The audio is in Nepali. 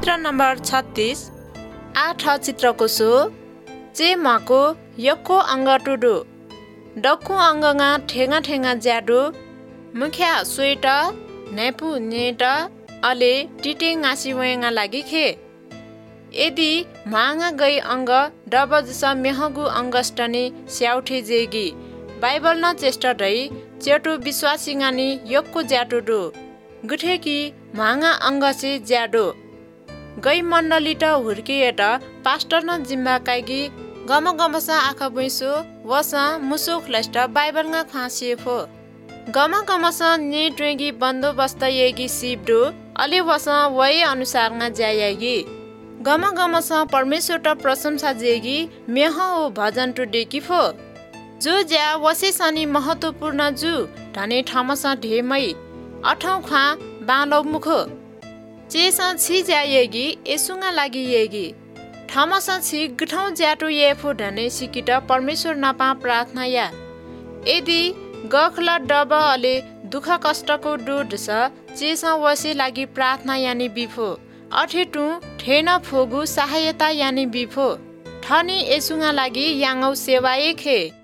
चित्र नम्बर 36 8 चित्रको सो चे माको यक्को अंग टुडु डक्कु अंगंगा ठेंगा ठेंगा ज्याडु मुख्या स्वेट नेपु नेट अले टिटे गासी वेंगा लागि खे यदि मांगा गई अंग डबजस मेहगु अंगस्टनी स्याउठे जेगी बाइबल न चेष्टा दै चेटु विश्वासिंगानी यक्को ज्याटुडु गुठेकी मांगा अंग से ज्याडो गई मण्डली त हुर्किएट पास्टर न जिम्बा काइगी गम गमसा आँखा बुइसो वसा मुसो ख्लस्ट बाइबलगा खासिएफो गम गमसा नि ट्वेगी बन्दोबस्त येगी सिब्डो अलि वसा वय अनुसारगा ज्यायगी गम गमसा परमेश्वर त प्रशंसा जेगी मेह ओ भजन टु डेकिफो जो ज्या वसे सनी महत्वपूर्ण जु धने ठामसा ढेमै अठौं खा बालौ मुखो चेसा छि ज्यायगी एसुङा लागि येगी ठामसा छि गठौं ज्याटो येफो धने सिकिट परमेश्वर नपा प्रार्थना या यदि गखला डब अले दुख कष्टको डुड छ चेसा वसे लागि प्रार्थना यानी बिफो अठेटु ठेन फोगु सहायता यानी बिफो ठनी एसुङा लागि याङौ सेवाए खे।